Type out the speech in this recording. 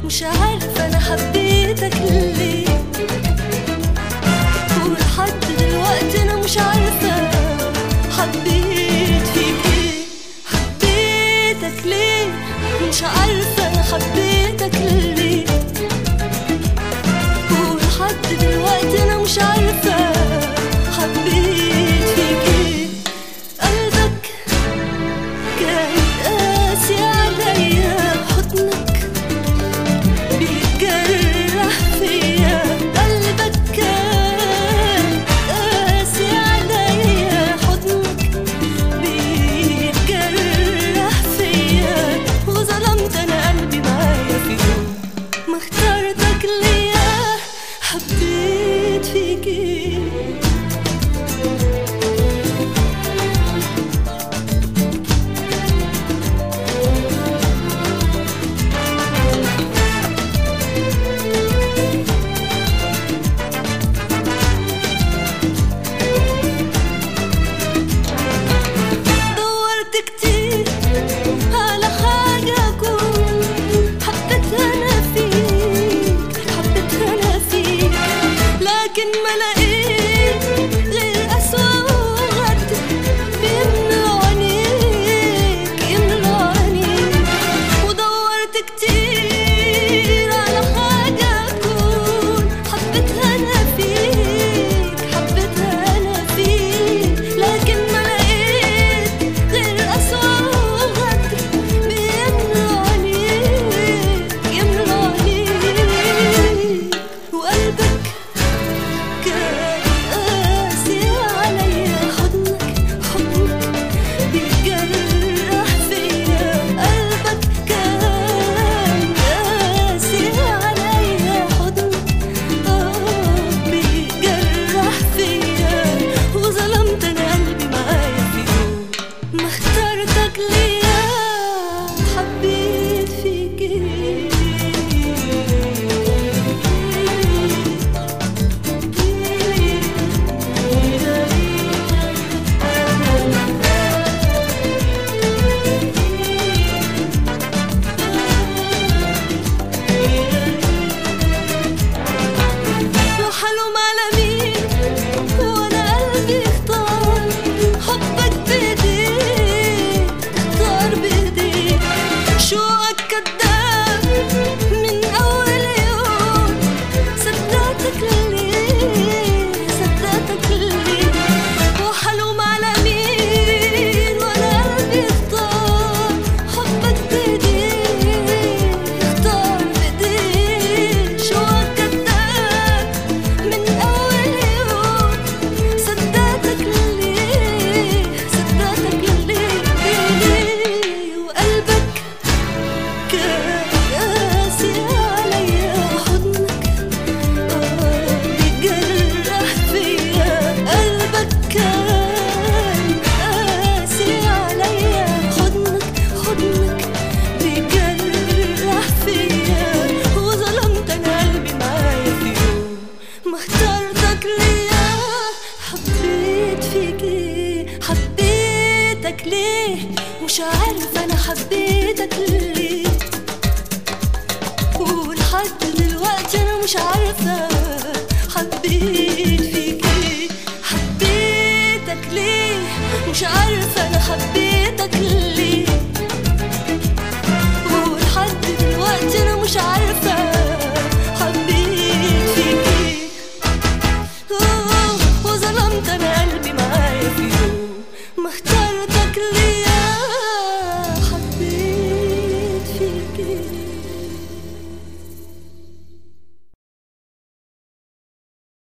مش عارفة أنا حبيتك ليه، ولحد دلوقتي أنا مش عارفة حبيت فيك إيه. حبيتك ليه مش عارفة أنا حبيتك ليه، ولحد دلوقتي أنا مش عارفة حبيت فيك إيه. قلبك كان قاسي عليا، حضنك بيجرح فيا. قلبك كان قاسي عليا، حضنك بيجرح فيا، وظلمت أنا قلبي معايا في يوم ما اخترتك ليا. حبيت فيك إيه. لكن ما لقيت غير أسوأ وغد بيملى عينيك، يملى عينيك. ودورت كتير على حاجة أكون حبيتها أنا فيك، حبيتها أنا فيك. لكن ما لقيت غير أسوأ وغد بيملى عينيك، يملى عينيك. وقلبك كان قاسي عليا، حضنك بيجرح فيا. قلبك كان قاسي عليا، حضنك بيجرح فيا، وظلمت أنا قلبي معايا في يوم ما اخترتك ليا. حبيت فيك إيه. وحلوم على مين وانا قلبي اختار حبك بايديك، اختار بايديك. شوقك كداب من اول يوم، صدقتك ليه، صدقتك ليه. وحلوم على مين وانا قلبي اختار حبك بايديك، اختار بايديك. شوقك كداب من أول يوم، صدقتك ليه، صدقتك ليه. وقلبك كان قاسي عليا، حضنك بيجرح فيا. قلبك كان قاسي عليا، حضنك بيجرح فيا، وظلمت أنا قلبي معايا في يوم ما اخترتك ليا. حبيت فيك إيه. حبيتك ليه مش عارفة أنا حبيتك ليه، ولحد دلوقتي أنا مش عارفة